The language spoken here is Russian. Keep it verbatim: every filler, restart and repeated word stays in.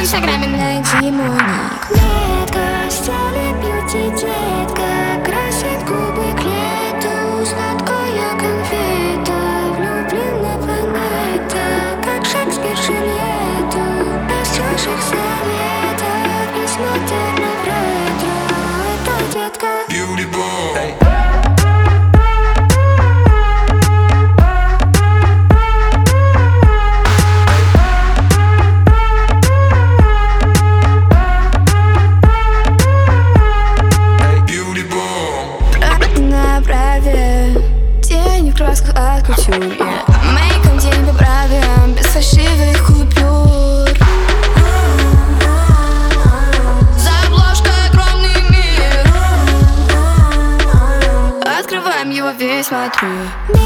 инстаграме найди мой ник. Детка, стали бьюти, детка, красит губы к лету, сладкая конфета, влюблена планета, как Шекспир Джульетту, без чужих советов, без модерных ретро. Это детка Beauty boy. Тени в красках от кутюр, yeah. Мейком день по правилам, без фальшивых купюр. За обложкой огромный мир, открываем его весь, смотрю.